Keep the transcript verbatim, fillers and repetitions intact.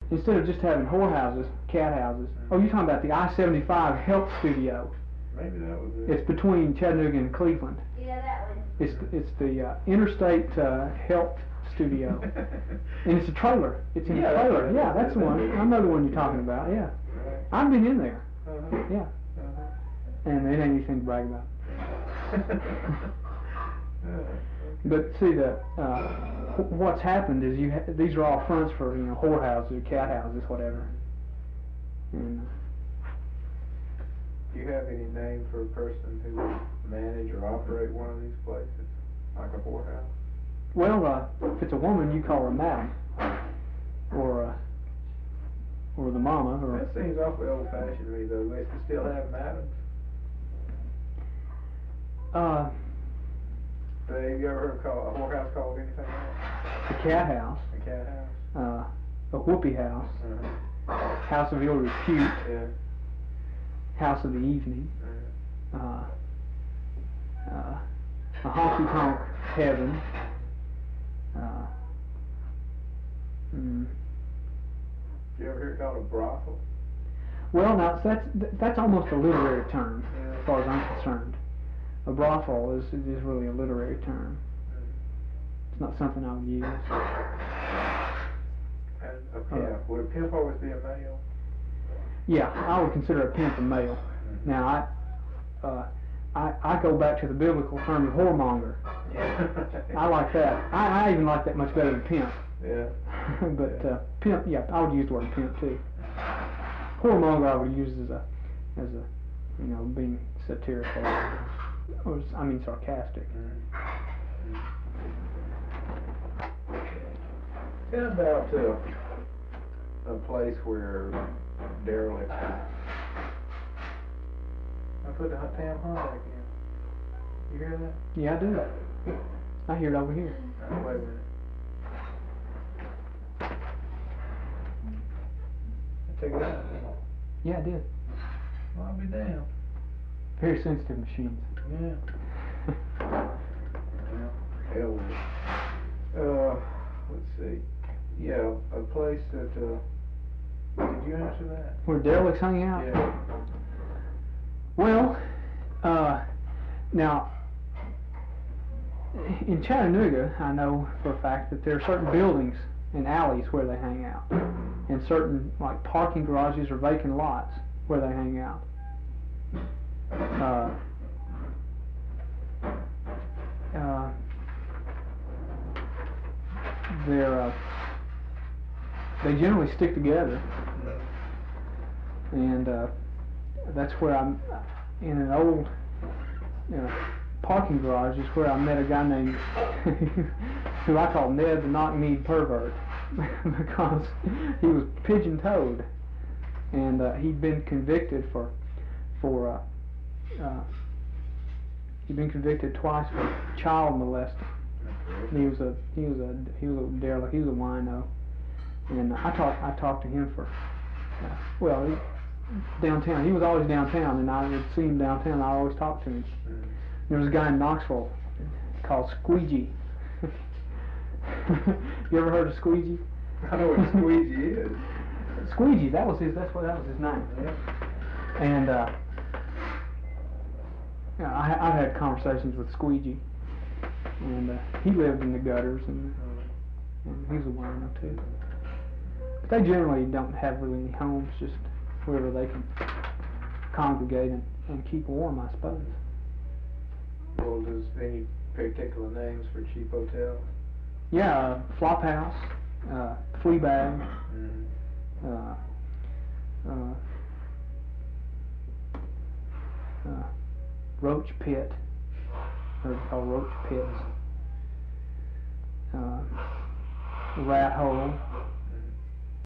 instead of just having whorehouses, cat houses. Oh, you're talking about the I seventy-five Health Studio. Maybe that was it. It's between Chattanooga and Cleveland. Yeah, that one. It's it's the uh, Interstate uh, Health Studio, and it's a trailer. It's in Yeah, a trailer. that's- Yeah, that's the one. I know the one you're talking about. Yeah, Right. I've been in there. Uh-huh. Yeah, Uh-huh. and it ain't anything to brag about. Uh, But see, the uh, wh- what's happened is you ha- these are all fronts for you know whorehouses or cat houses, whatever. And, Do you have any name for a person who would manage or operate one of these places, like a whorehouse? well, uh, if it's a woman, you call her madam, or uh, or the mama, or That seems awfully old-fashioned to me, though. They still have madams. uh, But have you ever heard call, a whorehouse called anything else? the cat house, A cat house? uh, a whoopee house, Uh-huh. house of ill repute, Yeah. house of the evening, Uh-huh. uh, uh, a honky tonk heaven. Uh, mm, You ever hear it called a brothel? well, now that's that's almost a literary term, Yeah. as far as I'm concerned. A brothel is is really a literary term. It's not something I would use. And a pimp. Would a pimp always be a male? Yeah, I would consider a pimp a male. Now I, uh, I I go back to the biblical term of whoremonger. I like that. I, I even like that much better than pimp. Yeah. But uh, pimp, yeah, I would use the word pimp too. Whoremonger I would use as a as a you know being satirical or I mean sarcastic. Mm. Tell about uh, a place where derelict. I put the hot damn Honda back in. You hear that? Yeah, I do. I hear it over here. Uh, wait a minute. Take it out. Yeah, I did. Well, I'll be damned. Very sensitive machines. Yeah. Well, hell with it. Uh, let's see. Yeah, a place that, uh, did you answer that? Where derelicts hang out? Yeah. Well, uh, now, in Chattanooga, I know for a fact that there are certain buildings and alleys where they hang out, and certain like parking garages or vacant lots where they hang out. Uh, uh, they're uh, they generally stick together, and uh, that's where I'm in an old you know, parking garage is where I met a guy named who I call Ned the knock-kneed pervert because he was pigeon-toed, and uh, he'd been convicted for for uh, uh, he'd been convicted twice for child molesting. He was a he was a he was a derelict. He was a wino, and I talked I talked to him for uh, well he, downtown. He was always downtown, and I would see him downtown. I always talked to him. There was a guy in Knoxville called Squeegee. You ever heard of Squeegee? I know what a squeegee is. Squeegee, that was his. That's what that was his name. Yeah. And uh, yeah, I, I've had conversations with Squeegee, and uh, he lived in the gutters, and, and he's a wino too. But they generally don't have really any homes, just wherever they can congregate and, and keep warm, I suppose. Well, does any particular names for cheap hotels? Yeah, uh, Flophouse, uh, Fleabag, Mm. uh, uh, uh, Roach Pit, or called Roach Pits, uh, Rat Hole,